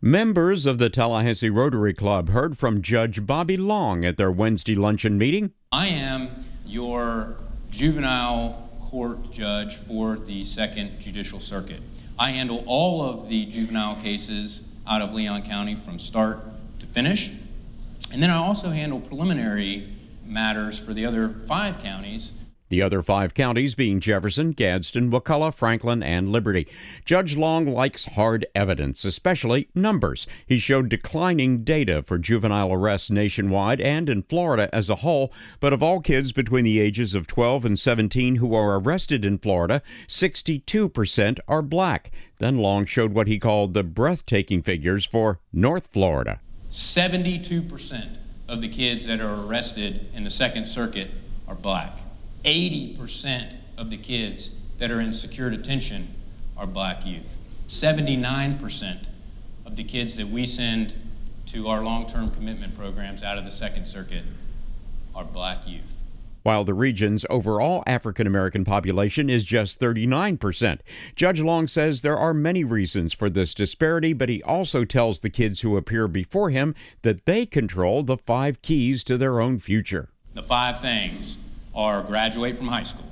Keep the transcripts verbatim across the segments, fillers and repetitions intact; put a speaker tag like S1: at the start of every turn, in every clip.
S1: Members of the Tallahassee Rotary Club heard from Judge Bobby Long at their Wednesday luncheon meeting.
S2: I am your juvenile court judge for the Second Judicial Circuit. I handle all of the juvenile cases out of Leon County from start to finish. And then I also handle preliminary matters for the other five counties.
S1: The other five counties being Jefferson, Gadsden, Wakulla, Franklin, and Liberty. Judge Long likes hard evidence, especially numbers. He showed declining data for juvenile arrests nationwide and in Florida as a whole, but of all kids between the ages of twelve and seventeen who are arrested in Florida, sixty-two percent are black. Then Long showed what he called the breathtaking figures for North Florida.
S2: seventy-two percent of the kids that are arrested in the Second Circuit are black. eighty percent of the kids that are in secure detention are black youth. seventy-nine percent of the kids that we send to our long-term commitment programs out of the Second Circuit are black youth.
S1: While the region's overall African-American population is just thirty-nine percent. Judge Long says there are many reasons for this disparity, but he also tells the kids who appear before him that they control the five keys to their own future.
S2: The five things are: graduate from high school,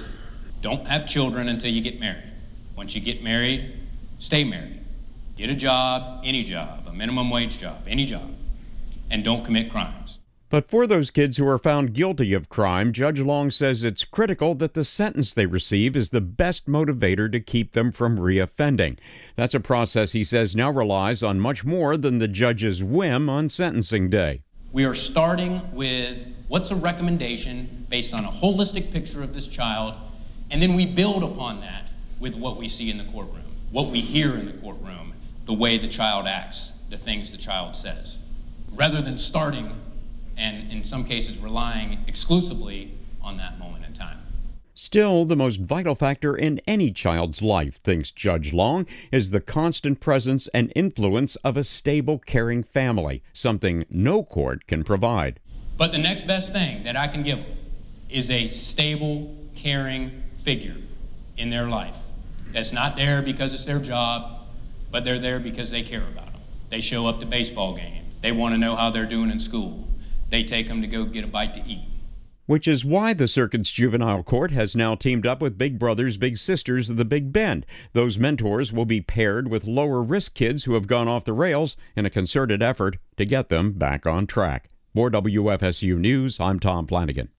S2: don't have children until you get married. Once you get married, stay married. Get a job, any job, a minimum wage job, any job, and don't commit crimes.
S1: But for those kids who are found guilty of crime, Judge Long says it's critical that the sentence they receive is the best motivator to keep them from reoffending. That's a process he says now relies on much more than the judge's whim on sentencing day.
S2: We are starting with what's a recommendation based on a holistic picture of this child, and then we build upon that with what we see in the courtroom, what we hear in the courtroom, the way the child acts, the things the child says, rather than starting and in some cases relying exclusively on that moment in time.
S1: Still, the most vital factor in any child's life, thinks Judge Long, is the constant presence and influence of a stable, caring family, something no court can provide.
S2: But the next best thing that I can give them is a stable, caring figure in their life that's not there because it's their job, but they're there because they care about them. They show up to baseball games. They want to know how they're doing in school. They take them to go get a bite to eat.
S1: Which is why the circuit's juvenile court has now teamed up with Big Brothers Big Sisters of the Big Bend. Those mentors will be paired with lower-risk kids who have gone off the rails in a concerted effort to get them back on track. For W F S U News, I'm Tom Flanagan.